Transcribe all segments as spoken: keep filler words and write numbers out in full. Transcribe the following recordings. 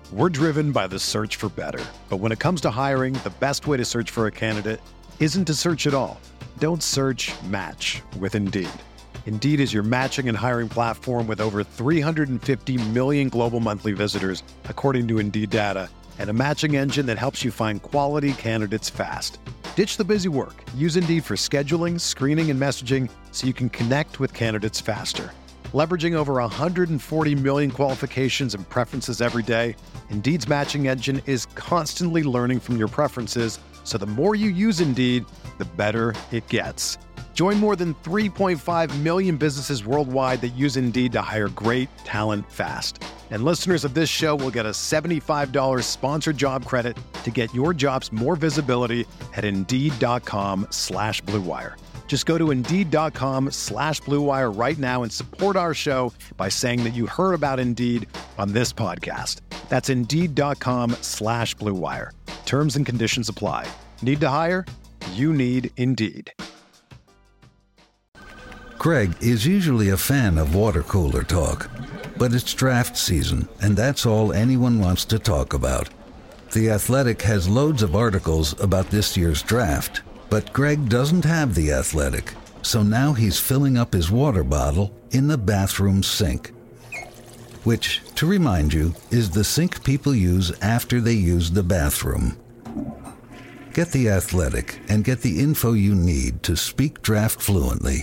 We're driven by the search for better. But when it comes to hiring, the best way to search for a candidate isn't to search at all. Don't search, match with Indeed. Indeed is your matching and hiring platform with over three hundred fifty million global monthly visitors, according to Indeed data, and a matching engine that helps you find quality candidates fast. Ditch the busy work. Use Indeed for scheduling, screening, and messaging so you can connect with candidates faster. Leveraging over one hundred forty million qualifications and preferences every day, Indeed's matching engine is constantly learning from your preferences, so the more you use Indeed, the better it gets. Join more than three point five million businesses worldwide that use Indeed to hire great talent fast. And listeners of this show will get a seventy-five dollars sponsored job credit to get your jobs more visibility at Indeed.com slash Blue Wire. Just go to Indeed.com slash Blue Wire right now and support our show by saying that you heard about Indeed on this podcast. That's Indeed.com slash Blue Wire. Terms and conditions apply. Need to hire? You need Indeed. Craig is usually a fan of water cooler talk, but it's draft season, and that's all anyone wants to talk about. The Athletic has loads of articles about this year's draft, but Greg doesn't have The Athletic, so now he's filling up his water bottle in the bathroom sink. Which, to remind you, is the sink people use after they use the bathroom. Get The Athletic and get the info you need to speak draft fluently.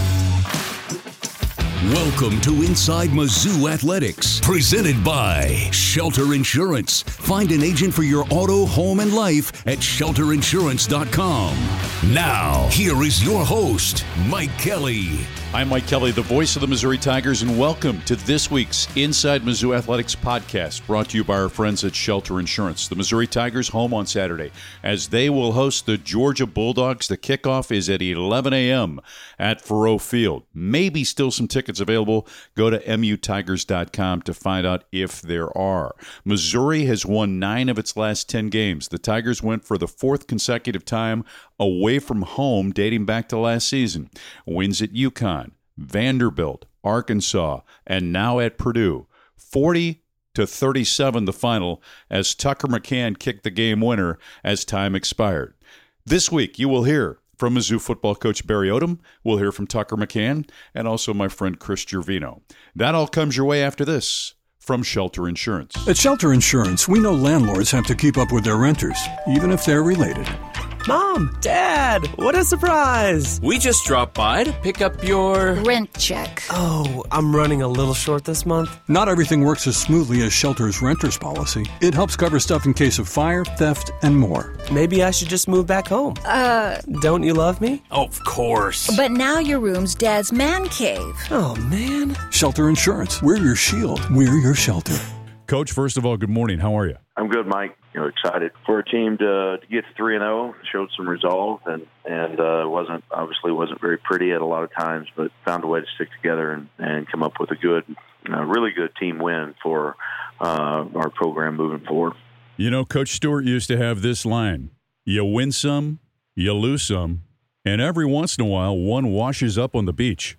Welcome to Inside Mizzou Athletics, presented by Shelter Insurance. Find an agent for your auto, home, and life at shelter insurance dot com. Now, here is your host, Mike Kelly. I'm Mike Kelly, the voice of the Missouri Tigers, and welcome to this week's Inside Mizzou Athletics podcast, brought to you by our friends at Shelter Insurance. The Missouri Tigers home on Saturday, as they will host the Georgia Bulldogs. The kickoff is at eleven a.m. at Faurot Field. Maybe still some tickets available. Go to M U Tigers dot com to find out if there are. Missouri has won nine of its last ten games. The Tigers went for the fourth consecutive time away from home dating back to last season. Wins at UConn, Vanderbilt, Arkansas, and now at Purdue. forty to thirty-seven the final, as Tucker McCann kicked the game winner as time expired. This week you will hear from Mizzou football coach Barry Odom. We'll hear from Tucker McCann and also my friend Chris Gervino. That all comes your way after this from Shelter Insurance. At Shelter Insurance, we know landlords have to keep up with their renters, even if they're related. Mom, Dad, what a surprise! We just dropped by to pick up your... rent check. Oh, I'm running a little short this month. Not everything works as smoothly as Shelter's renter's policy. It helps cover stuff in case of fire, theft, and more. Maybe I should just move back home. Uh... Don't you love me? Oh, of course. But now your room's Dad's man cave. Oh, man. Shelter Insurance. We're your shield. We're your shelter. Coach, first of all, good morning. How are you? I'm good, Mike. You know, excited for a team to, to get three and zero. Showed some resolve, and and uh, wasn't obviously wasn't very pretty at a lot of times, but found a way to stick together and, and come up with a good, uh, really good team win for uh, our program moving forward. You know, Coach Stewart used to have this line: "You win some, you lose some, and every once in a while, one washes up on the beach."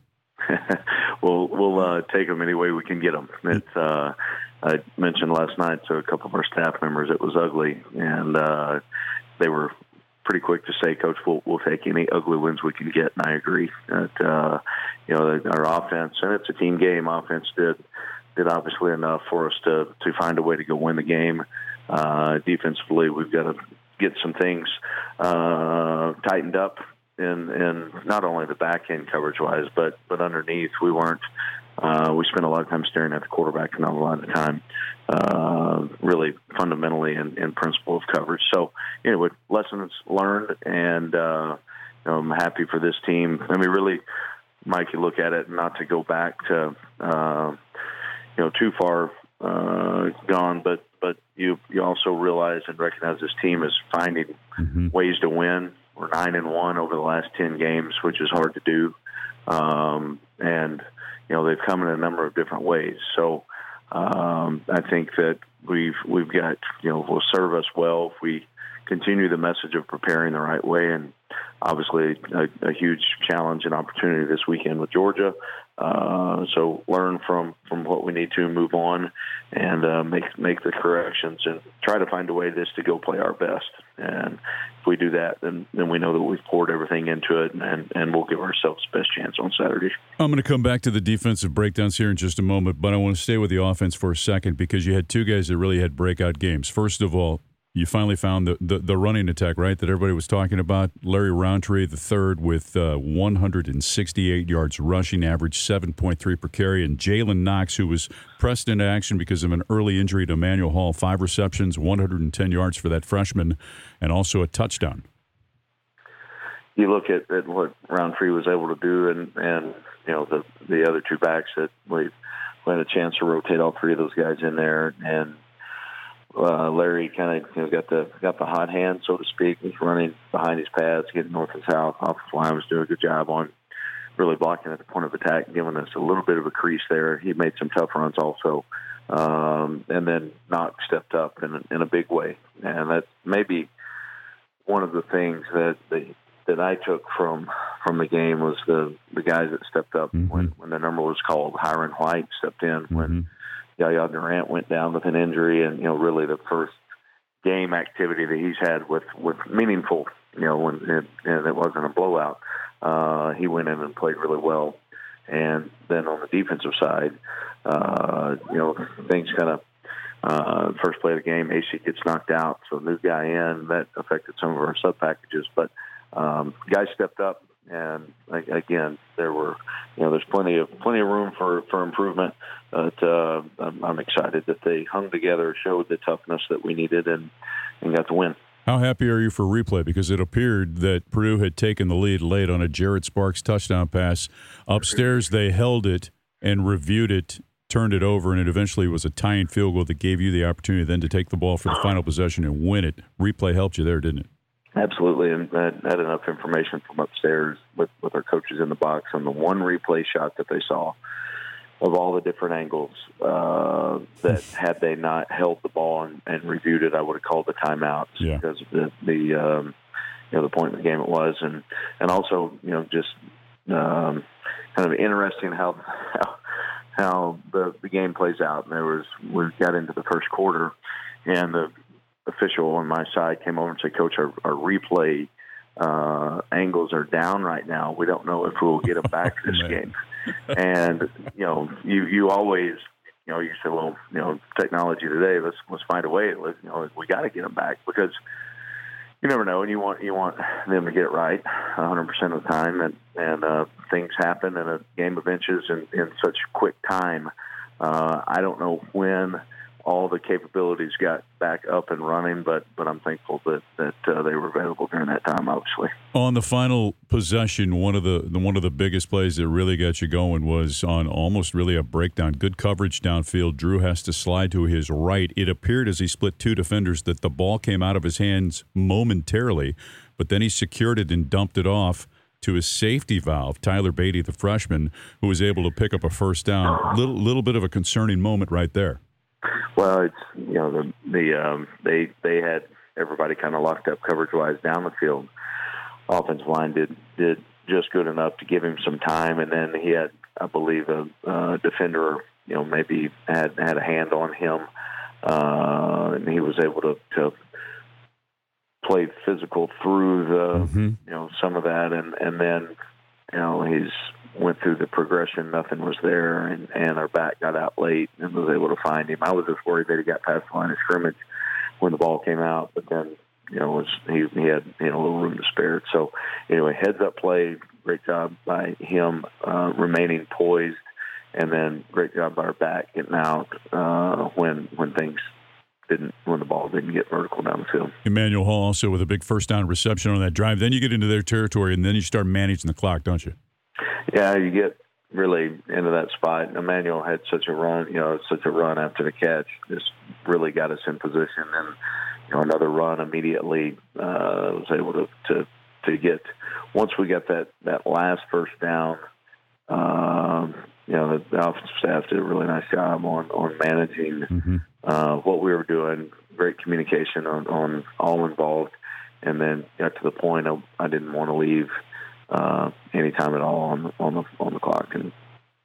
we'll we'll uh, take them any way we can get them. It's. Uh, I mentioned last night to a couple of our staff members it was ugly, and uh, they were pretty quick to say, Coach, we'll, we'll take any ugly wins we can get, and I agree. That, uh, you know, our offense, and it's a team game, offense did did obviously enough for us to, to find a way to go win the game. Uh, defensively, we've got to get some things uh, tightened up in, in not only the back end coverage-wise, but, but underneath. We weren't Uh, we spent a lot of time staring at the quarterback and not a lot of time uh, really fundamentally in, in principle of coverage. So, you know, with lessons learned, and uh, you know, I'm happy for this team. I mean, really, Mike, you look at it, not to go back to, uh, you know, too far uh, gone, but but you you also realize and recognize this team is finding mm-hmm. ways to win. We're nine and one over the last ten games, which is hard to do, um, and you know, they've come in a number of different ways. So um, I think that we've we've got, you know, will serve us well if we continue the message of preparing the right way. And obviously a, a huge challenge and opportunity this weekend with Georgia. Uh, so learn from, from what we need to, move on, and uh, make make the corrections, and try to find a way this to go play our best. And if we do that, then then we know that we've poured everything into it, and, and we'll give ourselves the best chance on Saturday. I'm going to come back to the defensive breakdowns here in just a moment, but I want to stay with the offense for a second because you had two guys that really had breakout games. First of all, you finally found the, the, the running attack, right, that everybody was talking about. Larry Roundtree, the third, with uh, one hundred sixty-eight yards rushing, average seven point three per carry. And Jalen Knox, who was pressed into action because of an early injury to Emmanuel Hall, five receptions, one hundred ten yards for that freshman, and also a touchdown. You look at, at what Roundtree was able to do, and, and you know, the, the other two backs that we, we had a chance to rotate all three of those guys in there, and Uh, Larry kind of you know, got the got the hot hand, so to speak. He's running behind his pads, getting north and south. Offensive line was doing a good job on really blocking at the point of attack, giving us a little bit of a crease there. He made some tough runs also, um, and then Knox stepped up in a, in a big way. And that may be one of the things that the, that I took from from the game was the the guys that stepped up mm-hmm. when when the number was called. Hiron White stepped in mm-hmm. when Yaya Durant went down with an injury, and you know, really the first game activity that he's had with, with meaningful, you know, when it, and it wasn't a blowout. Uh, he went in and played really well, and then on the defensive side, uh, you know, things kind of uh, first play of the game, A C gets knocked out, so new guy in that affected some of our sub packages, but um, guys stepped up. And again, there were, you know, there's plenty of plenty of room for, for improvement. But uh, I'm, I'm excited that they hung together, showed the toughness that we needed, and, and got the win. How happy are you for replay? Because it appeared that Purdue had taken the lead late on a Jared Sparks touchdown pass. Upstairs, they held it and reviewed it, turned it over, and it eventually was a tying field goal that gave you the opportunity then to take the ball for the final possession and win it. Replay helped you there, didn't it? Absolutely, and I had enough information from upstairs with, with our coaches in the box on the one replay shot that they saw of all the different angles uh, that had they not held the ball and, and reviewed it, I would have called the timeout yeah. because of the, the um, you know, the point of the game it was, and and also you know just um, kind of interesting how how, how the, the game plays out. And there was we got into the first quarter, and the official on my side came over and said, "Coach, our, our replay uh, angles are down right now. We don't know if we'll get them back this game." And you know, you you always, you know, you say, "Well, you know, technology today. Let's let's find a way. Let's, you know, we got to get them back because you never know, and you want you want them to get it right one hundred percent of the time. And and uh, things happen in a game of inches in, in such quick time. Uh, I don't know when all the capabilities got back up and running, but but I'm thankful that that uh, they were available during that time. Obviously, on the final possession, one of the, the one of the biggest plays that really got you going was on almost really a breakdown. Good coverage downfield. Drew has to slide to his right. It appeared as he split two defenders that the ball came out of his hands momentarily, but then he secured it and dumped it off to his safety valve, Tyler Beatty, the freshman, who was able to pick up a first down. Little little bit of a concerning moment right there. Well, it's you know the the um, they they had everybody kind of locked up coverage wise down the field. Offensive line did did just good enough to give him some time, and then he had, I believe, a, a defender, you know, maybe had had a hand on him, uh, and he was able to, to play physical through the mm-hmm. you know some of that, and and then you know he's. went through the progression, nothing was there, and, and our back got out late and was able to find him. I was just worried that he got past the line of scrimmage when the ball came out, but then, you know, was he, he had you know, a little room to spare. So, anyway, heads-up play, great job by him uh, remaining poised, and then great job by our back getting out uh, when when things didn't, when the ball didn't get vertical down the field. Emmanuel Hall also with a big first down reception on that drive. Then you get into their territory, and then you start managing the clock, don't you? Yeah, you get really into that spot. Emmanuel had such a run, you know, such a run after the catch, just really got us in position. And, you know, another run immediately uh, was able to, to, to get, once we got that, that last first down, um, you know, the, the offensive staff did a really nice job on, on managing mm-hmm. uh, what we were doing, great communication on, on all involved. And then got to the point of I didn't want to leave Uh, any time at all on the, on the on the clock, and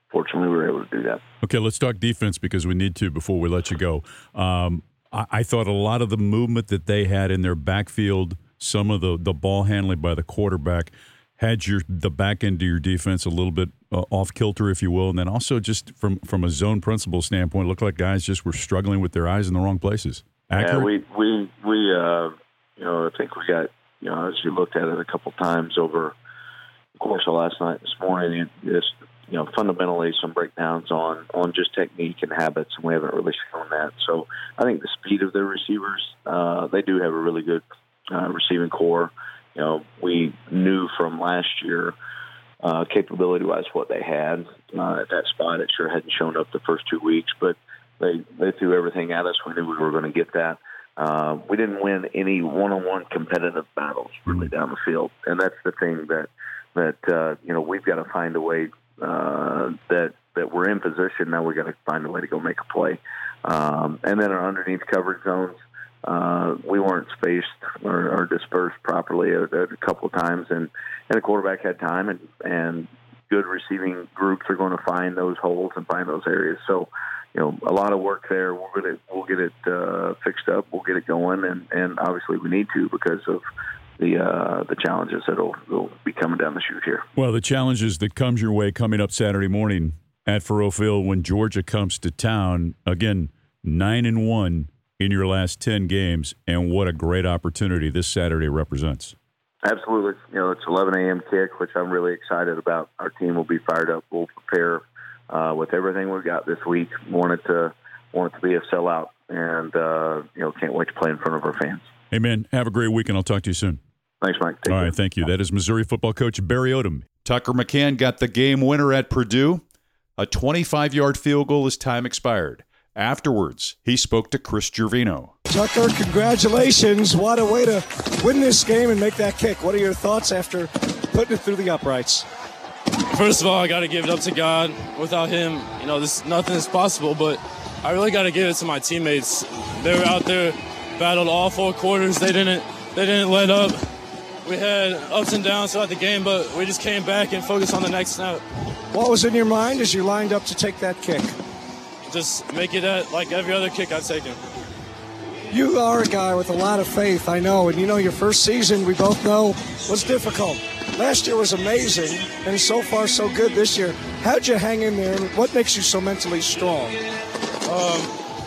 fortunately, we were able to do that. Okay, let's talk defense because we need to before we let you go. Um, I, I thought a lot of the movement that they had in their backfield, some of the, the ball handling by the quarterback, had your the back end of your defense a little bit uh, off kilter, if you will, and then also just from, from a zone principle standpoint, it looked like guys just were struggling with their eyes in the wrong places. Accurate? Yeah, we we we uh, you know I think we got you know as you looked at it a couple times over the course of last night, this morning, it just you know fundamentally some breakdowns on on just technique and habits, and we haven't really shown that. So I think the speed of their receivers, uh, they do have a really good uh, receiving core. You know, we knew from last year, uh, capability-wise, what they had uh, at that spot. It sure hadn't shown up the first two weeks, but they they threw everything at us. We knew we were going to get that. Uh, we didn't win any one-on-one competitive battles really down the field, and that's the thing that that uh, you know we've got to find a way uh, that that we're in position. Now we got to find a way to go make a play, um, and then our underneath coverage zones. Uh, we weren't spaced or, or dispersed properly a, a couple of times, and, and the quarterback had time, and, and good receiving groups are going to find those holes and find those areas. So, you know, a lot of work there. We'll get it, we'll get it uh, fixed up. We'll get it going, and, and obviously we need to because of the uh, the challenges that will be coming down the chute here. Well, the challenges that comes your way coming up Saturday morning at Faurot Field when Georgia comes to town. Again, nine and one. In your last ten games, and what a great opportunity this Saturday represents. Absolutely. You know, it's eleven a.m. kick, which I'm really excited about. Our team will be fired up. We'll prepare uh, with everything we've got this week. Want it to, want it to be a sellout, and, uh, you know, can't wait to play in front of our fans. Hey, man, have a great week, and I'll talk to you soon. Thanks, Mike. Take All care. right, thank you. That is Missouri football coach Barry Odom. Tucker McCann got the game winner at Purdue. A twenty-five-yard field goal as time expired. Afterwards, he spoke to Chris Gervino. Tucker, congratulations. What a way to win this game and make that kick. What are your thoughts after putting it through the uprights? First of all, I got to give it up to God. Without him, you know, this nothing is possible, but I really got to give it to my teammates. They were out there, battled all four quarters. They didn't they didn't let up. We had ups and downs throughout the game, but we just came back and focused on the next snap. What was in your mind as you lined up to take that kick? Just make it at like every other kick I've taken. You are a guy with a lot of faith, I know, and you know your first season, we both know, was difficult. Last year was amazing, and so far so good this year. How'd you hang in there, and what makes you so mentally strong? Um,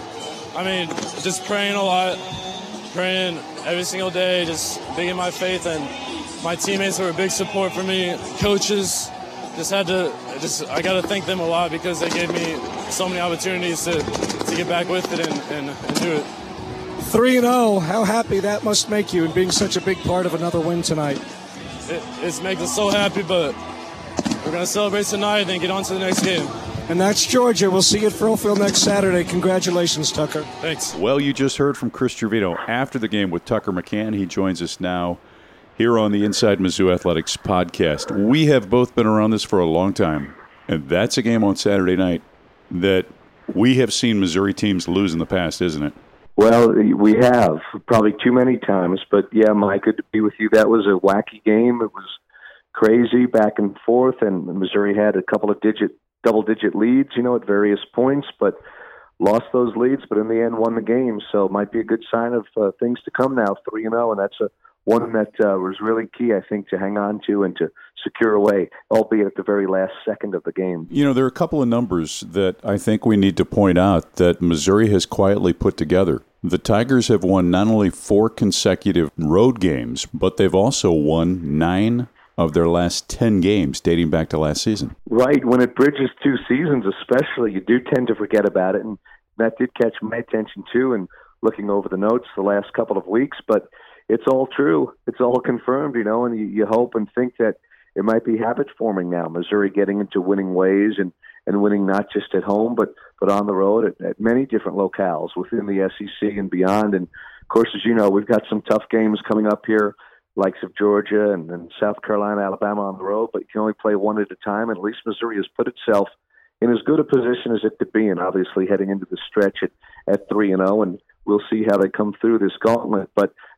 I mean, just praying a lot, praying every single day, just digging my faith, and my teammates were a big support for me. Coaches, just had to, just I got to thank them a lot because they gave me so many opportunities to, to get back with it and, and, and do it. three and oh, how happy that must make you in being such a big part of another win tonight. It it's makes us so happy, but we're going to celebrate tonight and then get on to the next game. And that's Georgia. We'll see you at Faurot Field next Saturday. Congratulations, Tucker. Thanks. Well, you just heard from Chris Gervino after the game with Tucker McCann. He joins us now here on the Inside Mizzou Athletics podcast. We have both been around this for a long time, and that's a game on Saturday night that we have seen Missouri teams lose in the past, isn't it? Well, we have, probably too many times. But, yeah, Mike, good to be with you. That was a wacky game. It was crazy back and forth, and Missouri had a couple of digit, double-digit leads, you know, at various points, but lost those leads, but in the end won the game. So it might be a good sign of uh, things to come now, three and oh, and that's a one that uh, was really key, I think, to hang on to and to secure away, albeit at the very last second of the game. You know, there are a couple of numbers that I think we need to point out that Missouri has quietly put together. The Tigers have won not only four consecutive road games, but they've also won nine of their last ten games dating back to last season. Right. When it bridges two seasons especially, you do tend to forget about it, and that did catch my attention too, and looking over the notes the last couple of weeks, but it's all true. It's all confirmed, you know, and you, you hope and think that it might be habit forming now. Missouri getting into winning ways and, and winning not just at home, but, but on the road at, at many different locales within the S E C and beyond. And, of course, as you know, we've got some tough games coming up here, likes of Georgia and, and South Carolina, Alabama on the road, but you can only play one at a time. And at least Missouri has put itself in as good a position as it could be, and obviously heading into the stretch at, at three and oh, and we'll see how they come through this gauntlet. But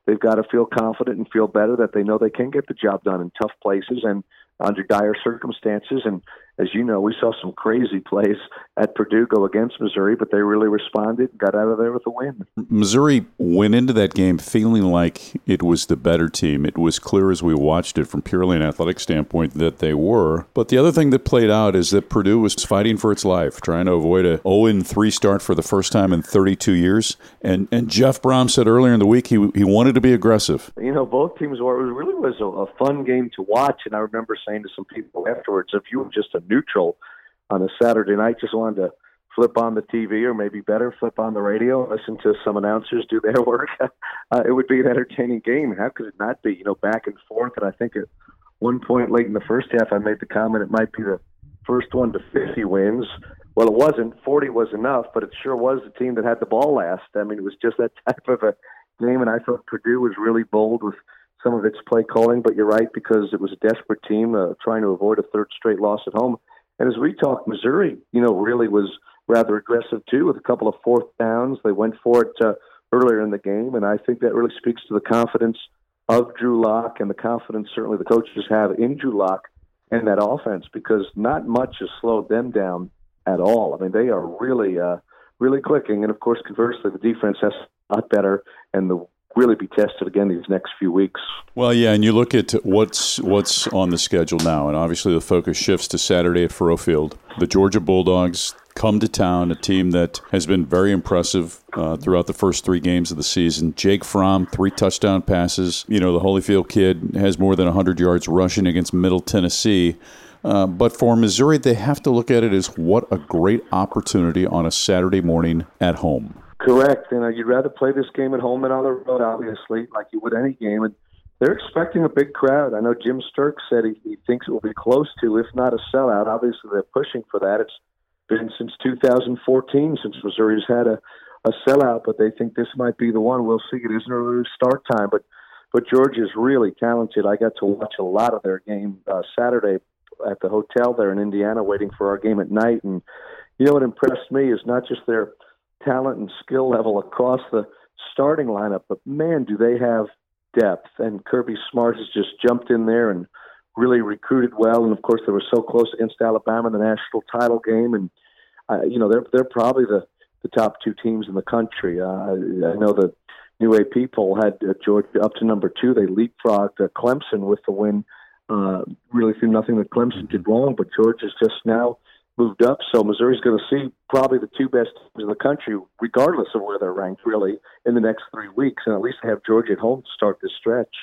they've got to feel confident and feel better that they know they can get the job done in tough places and under dire circumstances. And as you know, we saw some crazy plays at Purdue go against Missouri, but they really responded and got out of there with a win. Missouri went into that game feeling like it was the better team. It was clear as we watched it from purely an athletic standpoint that they were. But the other thing that played out is that Purdue was fighting for its life, trying to avoid a oh and three start for the first time in thirty-two years. And and Jeff Brohm said earlier in the week he he wanted to be aggressive. You know, both teams were. It really was a, a fun game to watch. And I remember saying to some people afterwards, if you were just a neutral on a Saturday night, just wanted to flip on the T V, or maybe better, flip on the radio, listen to some announcers do their work, uh, it would be an entertaining game. How could it not be? You know, back and forth. And I think at one point late in the first half, I made the comment it might be the first one to fifty wins. Well, it wasn't. forty was enough, but it sure was the team that had the ball last. I mean, it was just that type of a game, and I thought Purdue was really bold with some of its play calling, but you're right, because it was a desperate team uh, trying to avoid a third straight loss at home. And as we talk, Missouri, you know, really was rather aggressive too, with a couple of fourth downs. They went for it uh, earlier in the game, and I think that really speaks to the confidence of Drew Lock and the confidence certainly the coaches have in Drew Lock and that offense, because not much has slowed them down at all. I mean, they are really, uh, really clicking. And of course, conversely, the defense has a lot better, and the really be tested again these next few weeks. Well, yeah, and you look at what's what's on the schedule now, and obviously the focus shifts to Saturday at Faurot Field. The Georgia Bulldogs come to town, a team that has been very impressive uh, throughout the first three games of the season. Jake Fromm, three touchdown passes. You know, the Holyfield kid has more than one hundred yards rushing against Middle Tennessee. Uh, but for Missouri, they have to look at it as what a great opportunity on a Saturday morning at home. Correct. And uh, you'd rather play this game at home than on the road, obviously, like you would any game. And they're expecting a big crowd. I know Jim Sturk said he, he thinks it will be close to, if not a sellout. Obviously, they're pushing for that. It's been since two thousand fourteen since Missouri's had a, a sellout, but they think this might be the one. We'll see. It is an early start time, but but Georgia's really talented. I got to watch a lot of their game uh, Saturday at the hotel there in Indiana, waiting for our game at night. And you know what impressed me is not just their talent and skill level across the starting lineup, but man, do they have depth. And Kirby Smart has just jumped in there and really recruited well. And of course, they were so close against Alabama in the national title game. And uh, you know, they're they're probably the, the top two teams in the country. Uh, I know the New A people had uh, Georgia up to number two. They leapfrogged uh, Clemson with the win. Uh, really through nothing that Clemson did wrong, but Georgia's just now moved up. So Missouri's going to see probably the two best teams in the country, regardless of where they're ranked, really, in the next three weeks. And at least they have Georgia at home to start this stretch.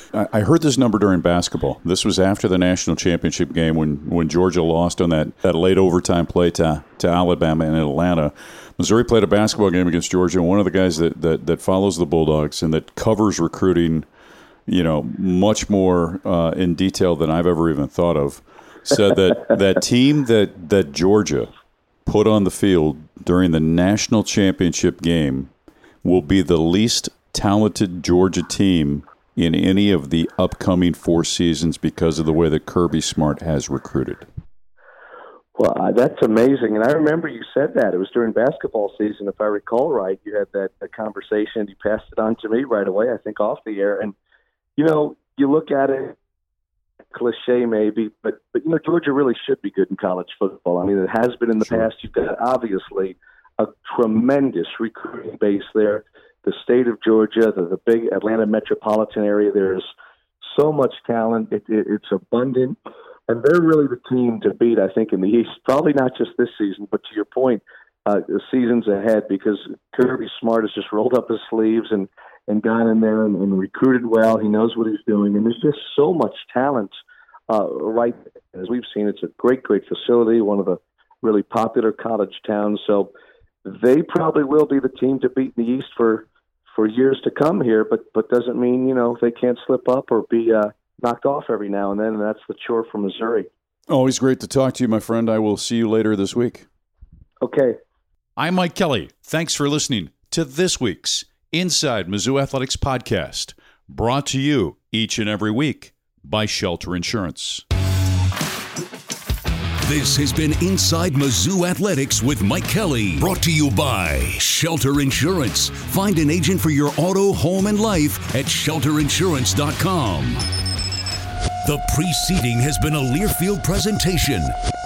I heard this number during basketball. This was after the national championship game when, when Georgia lost on that, that late overtime play to, to Alabama in Atlanta. Missouri played a basketball game against Georgia, and one of the guys that, that, that follows the Bulldogs and that covers recruiting, you know, much more uh, in detail than I've ever even thought of, said that that team that, that Georgia put on the field during the national championship game will be the least talented Georgia team in any of the upcoming four seasons because of the way that Kirby Smart has recruited. Well, uh, that's amazing. And I remember you said that. It was during basketball season, if I recall right. You had that, that conversation. You passed it on to me right away, I think, off the air. And, you know, you look at it, cliche maybe, but, but you know, Georgia really should be good in college football. I mean, it has been in the sure. past. You've got, obviously, a tremendous recruiting base there. The state of Georgia, the, the big Atlanta metropolitan area, there's so much talent. It, it, it's abundant. And they're really the team to beat, I think, in the East. Probably not just this season, but to your point, uh, the seasons ahead, because Kirby Smart has just rolled up his sleeves and, and got in there and, and recruited well. He knows what he's doing. And there's just so much talent uh, right as we've seen. It's a great, great facility, one of the really popular college towns. So they probably will be the team to beat in the East for, for years to come here, but, but doesn't mean, you know, they can't slip up or be uh, – knocked off every now and then, and that's the chore for Missouri. Always great to talk to you, my friend. I will see you later this week. Okay. I'm Mike Kelly. Thanks for listening to this week's Inside Mizzou Athletics podcast, brought to you each and every week by Shelter Insurance. This has been Inside Mizzou Athletics with Mike Kelly, brought to you by Shelter Insurance. Find an agent for your auto, home, and life at shelter insurance dot com. The preceding has been a Learfield presentation.